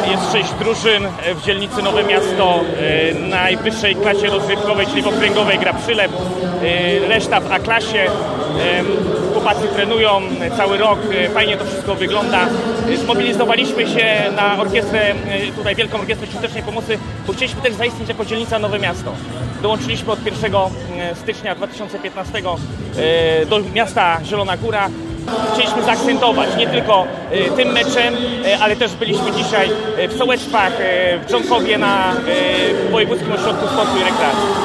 Jest 6 drużyn w dzielnicy Nowe Miasto. Najwyższej klasie rozgrywkowej, czyli w okręgowej gra Przylep. Reszta w A-klasie. Chłopacy trenują cały rok. Fajnie to wszystko wygląda. Zmobilizowaliśmy się na orkiestrę, tutaj Wielką Orkiestrę Świątecznej Pomocy, bo chcieliśmy też zaistnieć jako dzielnica Nowe Miasto. Dołączyliśmy od 1 stycznia 2015 do miasta Zielona Góra. Chcieliśmy zaakcentować nie tylko tym meczem, ale też byliśmy dzisiaj w Sołectwach, w Dżonkowie na Wojewódzkim Ośrodku Sportu i Rekreacji.